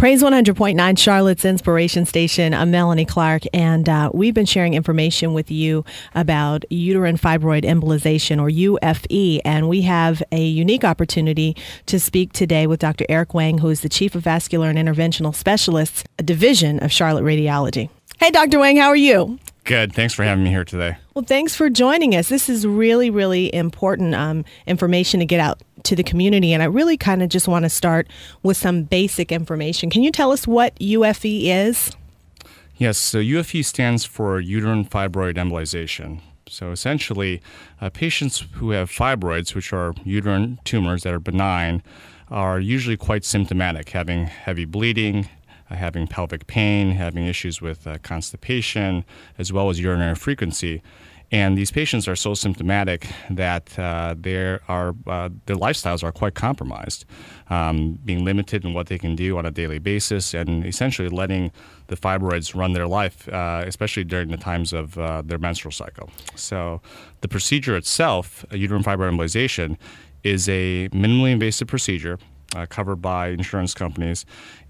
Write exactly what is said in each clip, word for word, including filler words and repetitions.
Praise one hundred point nine, Charlotte's Inspiration Station. I'm Melanie Clark, and uh, we've been sharing information with you about uterine fibroid embolization, or U F E, and we have a unique opportunity to speak today with Doctor Eric Wang, who is the Chief of Vascular and Interventional Specialists, a division of Charlotte Radiology. Hey, Doctor Wang, how are you? Good. Thanks for having me here today. Well, thanks for joining us. This is really, really important um, information to get out to the community, and I really kind of just want to start with some basic information. Can you tell us what U F E is? Yes, so U F E stands for uterine fibroid embolization. So essentially, uh, patients who have fibroids, which are uterine tumors that are benign, are usually quite symptomatic, having heavy bleeding, uh, having pelvic pain, having issues with uh, constipation, as well as urinary frequency. And these patients are so symptomatic that uh, their, are, uh, their lifestyles are quite compromised, um, being limited in what they can do on a daily basis and essentially letting the fibroids run their life, uh, especially during the times of uh, their menstrual cycle. So the procedure itself, a uterine fibroid embolization, is a minimally invasive procedure Uh, covered by insurance companies.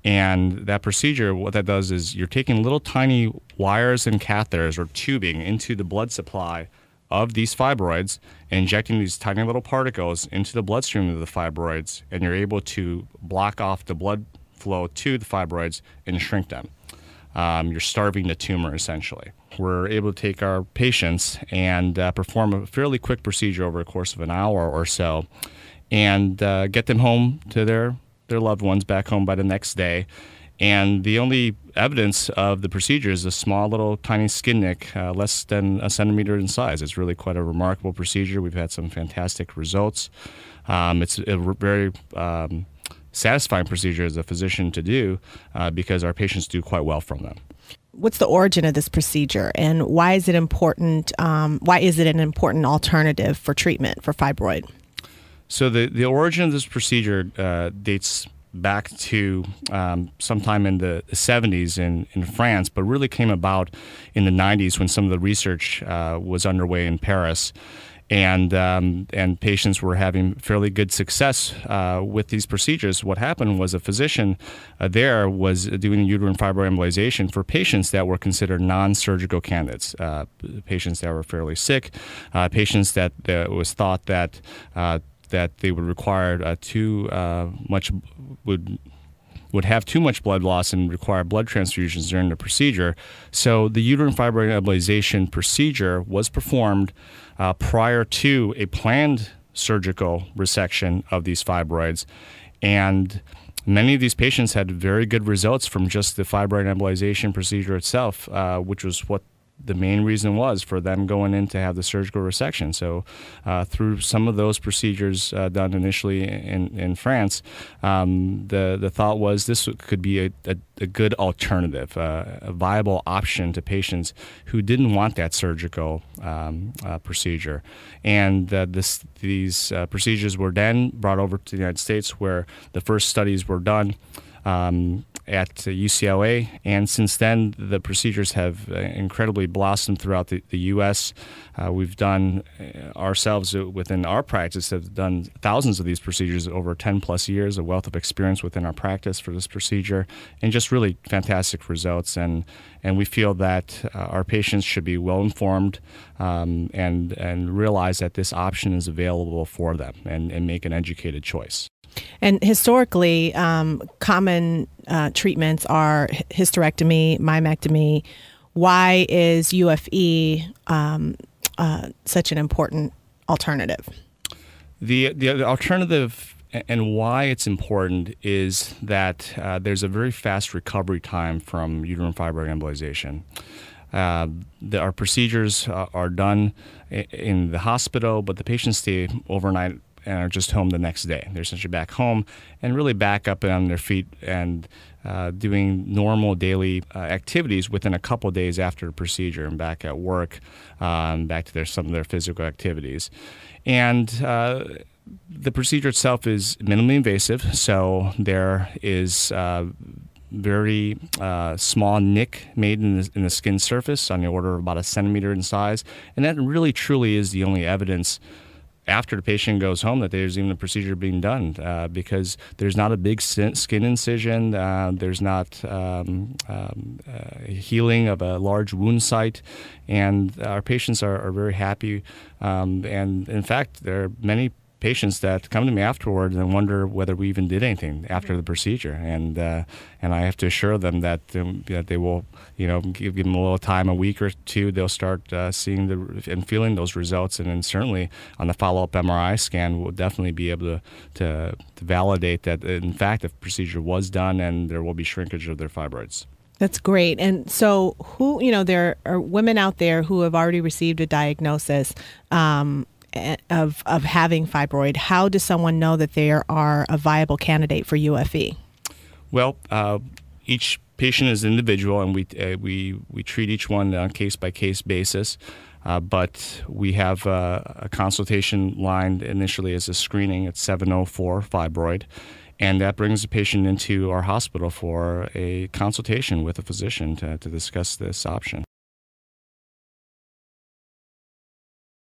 And that procedure, what that does is you're taking little tiny wires and catheters or tubing into the blood supply of these fibroids and injecting these tiny little particles into the bloodstream of the fibroids, and you're able to block off the blood flow to the fibroids and shrink them. Um, you're starving the tumor, essentially. We're able to take our patients and uh, perform a fairly quick procedure over the course of an hour or so, and uh, get them home to their, their loved ones back home by the next day. And the only evidence of the procedure is a small little tiny skin nick, uh, less than a centimeter in size. It's really quite a remarkable procedure. We've had some fantastic results. Um, it's a very um, satisfying procedure as a physician to do uh, because our patients do quite well from them. What's the origin of this procedure, and why is it important? Um, why is it an important alternative for treatment for fibroid? So the, the origin of this procedure uh, dates back to um, sometime in the seventies in, in France, but really came about in the nineties when some of the research uh, was underway in Paris. And um, and patients were having fairly good success uh, with these procedures. What happened was a physician uh, there was doing uterine fibroid embolization for patients that were considered non-surgical candidates, uh, patients that were fairly sick, uh, patients that uh, was thought that uh, that they would require uh, too uh, much would. would have too much blood loss and require blood transfusions during the procedure. So the uterine fibroid embolization procedure was performed uh, prior to a planned surgical resection of these fibroids. And many of these patients had very good results from just the fibroid embolization procedure itself, uh, which was what the main reason was for them going in to have the surgical resection. So uh, through some of those procedures uh, done initially in, in France, um, the, the thought was this could be a, a, a good alternative, uh, a viable option to patients who didn't want that surgical um, uh, procedure. And uh, this, these uh, procedures were then brought over to the United States, where the first studies were done Um, at U C L A, and since then the procedures have uh, incredibly blossomed throughout the, the U S Uh, we've done uh, ourselves within our practice have done thousands of these procedures over ten plus years, a wealth of experience within our practice for this procedure, and just really fantastic results. And and we feel that uh, our patients should be well informed um, and and realize that this option is available for them, and, and make an educated choice. And historically, um, common uh, treatments are hysterectomy, myomectomy. Why is U F E um, uh, such an important alternative? The, the alternative and why it's important is that uh, there's a very fast recovery time from uterine fibroid embolization. Uh, the, our procedures uh, are done in the hospital, but the patients stay overnight and are just home the next day. They're essentially back home and really back up and on their feet and uh, doing normal daily uh, activities within a couple of days after the procedure, and back at work, um, back to their, some of their physical activities. And uh, the procedure itself is minimally invasive, so there is uh, very uh, small nick made in the, in the skin surface on the order of about a centimeter in size, and that really truly is the only evidence after the patient goes home that there's even a procedure being done uh, because there's not a big skin incision, uh, there's not um, um, uh, healing of a large wound site, and our patients are, are very happy. Um, and in fact, there are many patients that come to me afterward and wonder whether we even did anything after the procedure, and uh, and I have to assure them that um, that they will, you know, give, give them a little time, a week or two, they'll start uh, seeing the and feeling those results, and then certainly on the follow-up M R I scan, we'll definitely be able to, to to validate that in fact the procedure was done and there will be shrinkage of their fibroids. That's great. And so, who you know, there are women out there who have already received a diagnosis. Um, Of, of having fibroid. How does someone know that they are a viable candidate for U F E? Well, uh, each patient is individual, and we uh, we we treat each one on a case by case basis. Uh, but we have uh, a consultation line initially as a screening at seven oh four fibroid, and that brings the patient into our hospital for a consultation with a physician to, to discuss this option.